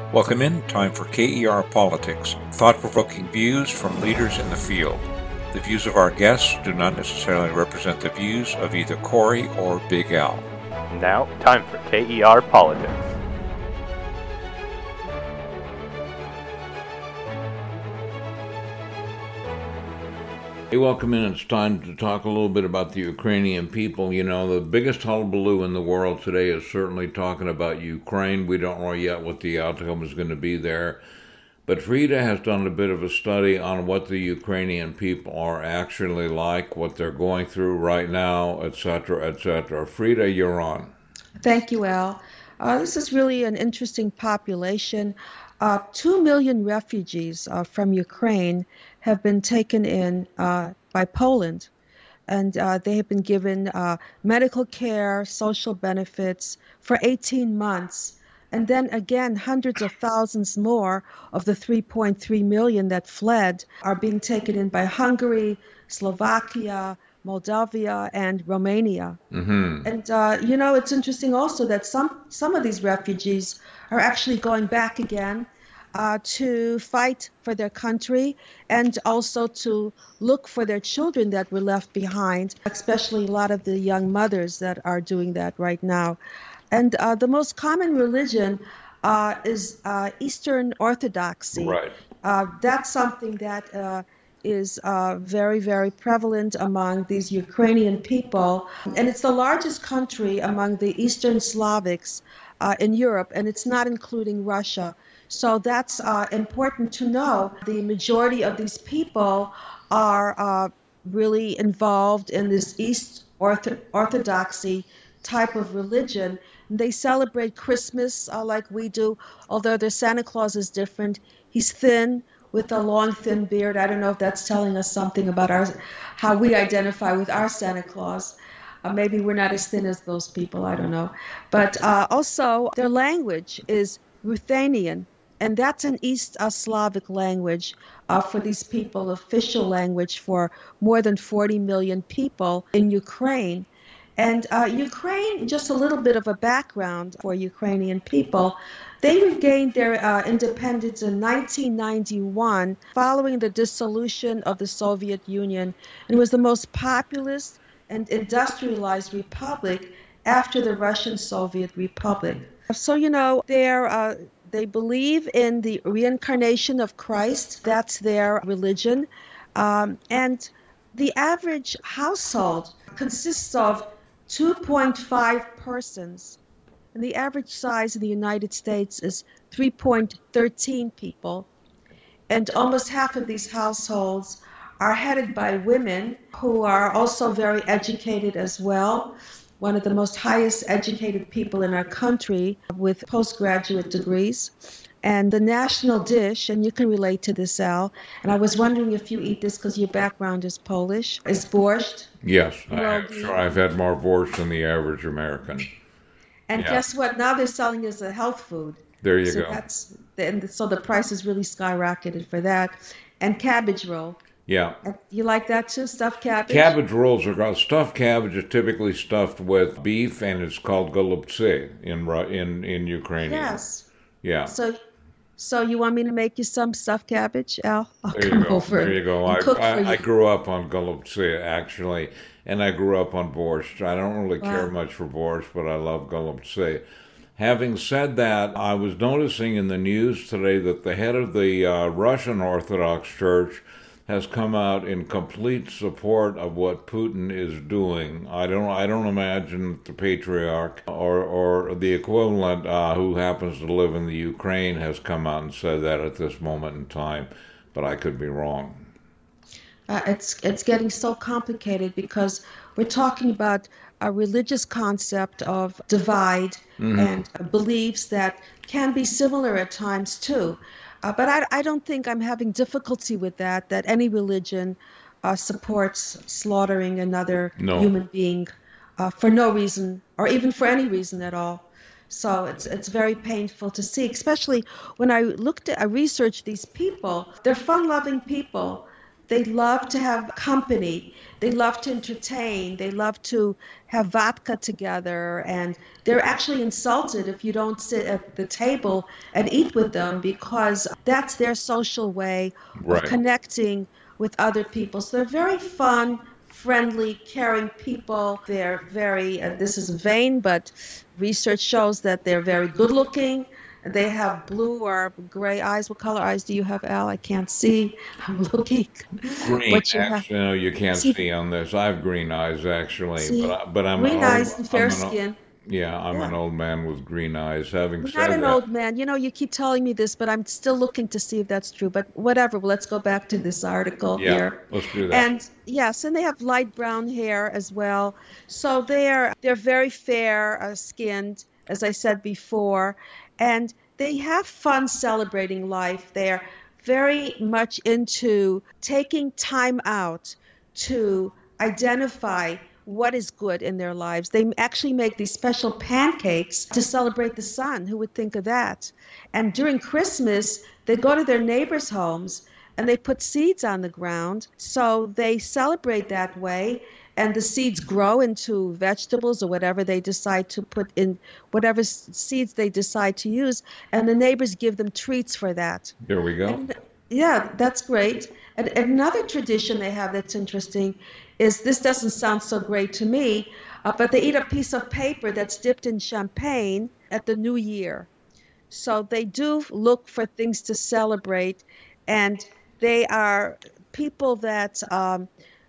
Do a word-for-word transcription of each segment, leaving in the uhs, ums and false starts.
Welcome in. Time for K E R Politics, thought-provoking views from leaders in the field. The views of our guests do not necessarily represent the views of either Corey or Big Al. Now, time for K E R Politics. Hey, welcome in. It's time to talk a little bit about the Ukrainian people. You know, the biggest hullabaloo in the world today is certainly talking about Ukraine. We don't know yet what the outcome is going to be there. But Frida has done a bit of a study on what the Ukrainian people are actually like, what they're going through right now, et cetera, et cetera. Frida, you're on. Thank you, Al. Uh, this is really an interesting population. Uh, two million refugees uh, from Ukraine have been taken in uh, by Poland, and uh, they have been given uh, medical care, social benefits for eighteen months. And then again, hundreds of thousands more of the three point three million that fled are being taken in by Hungary, Slovakia, Moldavia, and Romania. Mm-hmm. And, uh, you know, it's interesting also that some, some of these refugees are actually going back again uh, to fight for their country and also to look for their children that were left behind, especially a lot of the young mothers that are doing that right now. And uh, the most common religion uh, is uh, Eastern Orthodoxy. Right. Uh, that's something that uh, is uh, very, very prevalent among these Ukrainian people. And it's the largest country among the Eastern Slavics uh, in Europe, and it's not including Russia. So that's uh, important to know. The majority of these people are uh, really involved in this East Ortho- Orthodoxy type of religion. They celebrate Christmas uh, like we do, although their Santa Claus is different. He's thin with a long, thin beard. I don't know if that's telling us something about our how we identify with our Santa Claus. Uh, maybe we're not as thin as those people. I don't know. But uh, also, their language is Ruthenian, and that's an East uh, Slavic language uh, for these people, official language for more than forty million people in Ukraine. And uh, Ukraine, just a little bit of a background for Ukrainian people, they regained their uh, independence in nineteen ninety-one following the dissolution of the Soviet Union. And it was the most populous and industrialized republic after the Russian Soviet Republic. So, you know, they're, uh, they believe in the reincarnation of Christ. That's their religion. Um, and the average household consists of two point five persons, and the average size in the United States is three point one three people. And almost half of these households are headed by women who are also very educated as well. One of the most highest educated people in our country with postgraduate degrees. And the national dish, and you can relate to this, Al, and I was wondering if you eat this because your background is Polish, is borscht. Yes, I have, sure, I've had more borscht than the average American. And yeah. Guess what? Now they're selling it as a health food. There you so go. That's, and so the price is really skyrocketed for that. And cabbage roll. Yeah. You like that too, stuffed cabbage? Cabbage rolls are called, stuffed cabbage is typically stuffed with beef, and it's called golubtsi in in in Ukrainian. Yes. Yeah. So, so you want me to make you some stuffed cabbage, Al? I'll there come you go. over. There you go. I, I, I grew up on golubtsi actually, and I grew up on borscht. I don't really wow. care much for borscht, but I love golubtsi. Having said that, I was noticing in the news today that the head of the uh, Russian Orthodox Church has come out in complete support of what Putin is doing. I don't I don't imagine the patriarch or, or the equivalent uh, who happens to live in the Ukraine has come out and said that at this moment in time, but I could be wrong. Uh, it's it's getting so complicated because we're talking about a religious concept of divide mm-hmm. and beliefs that can be similar at times too. Uh, but I, I don't think I'm having difficulty with that, that any religion uh, supports slaughtering another no. human being uh, for no reason or even for any reason at all. So it's it's very painful to see, especially when I looked at, I researched these people. They're fun-loving people. they love to have company. They love to entertain. They love to have vodka together. And they're actually insulted if you don't sit at the table and eat with them, because that's their social way Right. of connecting with other people. So they're very fun, friendly, caring people. They're very, uh, this is vain, but research shows that they're very good looking. They have blue or gray eyes. What color eyes do you have, Al? I can't see. I'm looking. Green, What you have. actually, no, you can't See- see on this. I have green eyes, actually, See, but I, but I'm green an eyes old, and fair I'm an o- skin. Yeah, I'm an Yeah. old man with green eyes. Having You're said not an that, old man. You know, you keep telling me this, but I'm still looking to see if that's true. But whatever. Let's go back to this article yeah, here. let's do that. And yes, and they have light brown hair as well. So they're they're very fair uh, skinned, as I said before, and they have fun celebrating life. They're very much into taking time out to identify what is good in their lives. They actually make these special pancakes to celebrate the sun. Who would think of that? And during Christmas, they go to their neighbors' homes and they put seeds on the ground. So they celebrate that way, and the seeds grow into vegetables or whatever they decide to put in, whatever s- seeds they decide to use, and the neighbors give them treats for that. There we go. And, yeah, that's great. And another tradition they have that's interesting is, this doesn't sound so great to me, uh, but they eat a piece of paper that's dipped in champagne at the New Year. So they do look for things to celebrate, and they are people that um,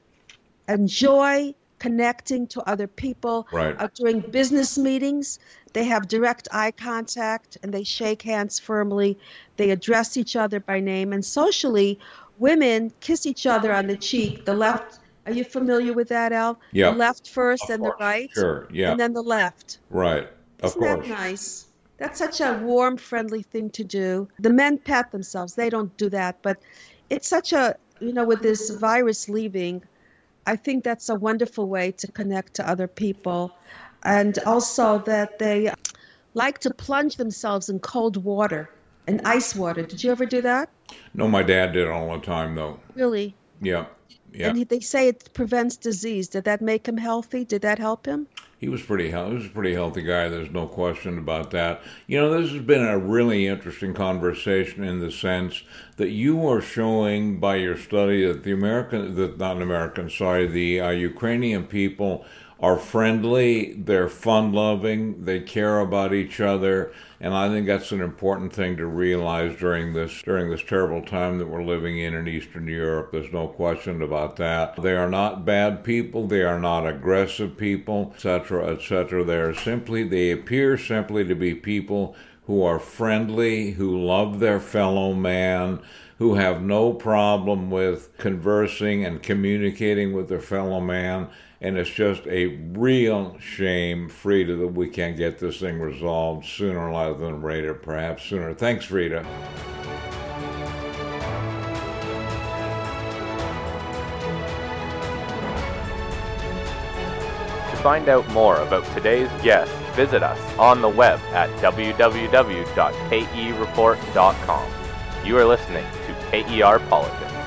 enjoy connecting to other people. Right. Uh, during business meetings, they have direct eye contact and they shake hands firmly. They address each other by name. And socially, women kiss each other on the cheek. The left, are you familiar with that, Al? Yeah. The left first, Of then course. the right. Sure, yeah. And then the left. Right, of Isn't course. that nice? That's such a warm, friendly thing to do. The men pat themselves. They don't do that. But it's such a, you know, with this virus leaving, I think that's a wonderful way to connect to other people. And also that they like to plunge themselves in cold water and ice water. Did you ever do that? No, my dad did all the time, though. Really? Yeah, yeah. And he, they say it prevents disease. Did that make him healthy? Did that help him? He was pretty healthy. He was a pretty healthy guy. There's no question about that. You know, this has been a really interesting conversation in the sense that you are showing by your study that the American, the not American, sorry, the uh, Ukrainian people are friendly, they're fun-loving, they care about each other, and I think that's an important thing to realize during this during this terrible time that we're living in in Eastern Europe. There's no question about that. They are not bad people, they are not aggressive people, et cetera, et cetera. They are simply, they appear simply to be people who are friendly, who love their fellow man, who have no problem with conversing and communicating with their fellow man. And it's just a real shame, Frida, that we can't get this thing resolved sooner rather than later, perhaps sooner. Thanks, Frida. To find out more about today's guest, visit us on the web at w w w dot k e report dot com. You are listening to K E R Politics.